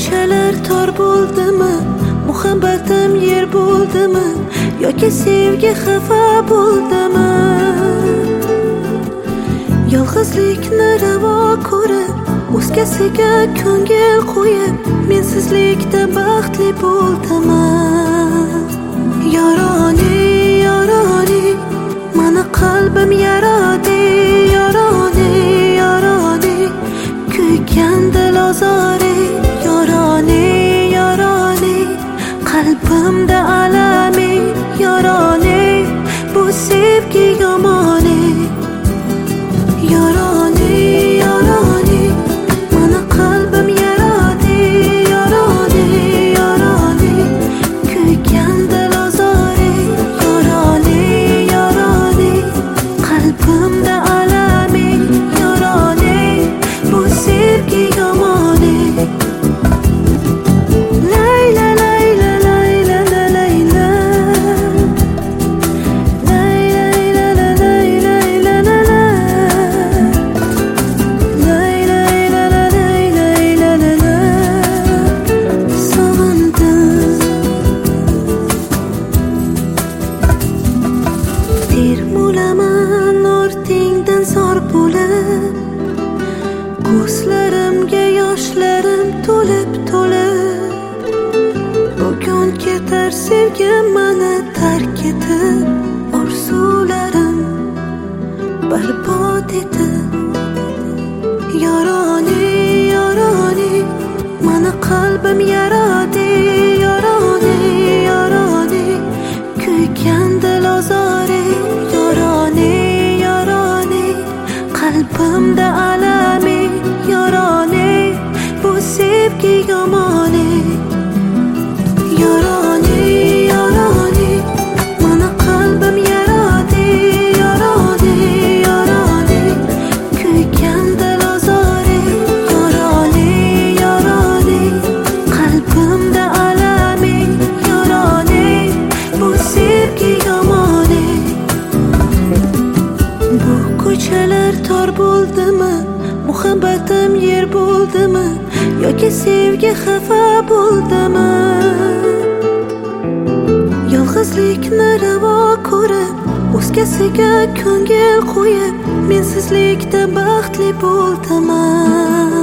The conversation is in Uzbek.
ko'chalar tor bo'ldimi, muhabbatim yer bo'ldimi, yoki sevgi xafa bo'ldimi? Yolg'izlikni ravo ko'rib, o'zgasiga ko'ngil qo'yib, mensizlikda baxtli bo'ldimi? Yoroni, yoroni, mani qalbim yarodi, yoroni, yoroni, kuygan dil ozori, yoroni, yoroni, qalbimda alami, yoroni, bu sevgi yomoni. Yoroni, yoroni, mani qalbim yarodi, yoroni, yoroni, kuygan dil ozori, yoroni, yoroni, qalbimda alami, yoroni, bu sevgi yomoni. Layla, layla, layla, layla, ko'zlarimga yoshlarim to'lib bugun ketar sevgim mani tark etib, orzularim barbod etib. Yoroni, yoroni, mani qalbim yarodi, yoroni, yoroni, kuygan dil ozori, yoroni, yoroni, qalbimda alami, yoroni, bu sevgi yomoni. Yoroni, yoroni, mani qalbim yarodi, yoroni, yoroni, kuygan dil ozori, yoroni, yoroni, qalbimda alami, yoroni, bu sevgi yomoni. Bu ko'chalar tor bo'ldimi, muhabbatim yer bo'ldimi, yoki sevgi xafa bo'ldimi? Yolg'izlikni ravo ko'rib, o'zgasiga ko'ngil qo'yib, mensizlikda baxtli bo'ldimi?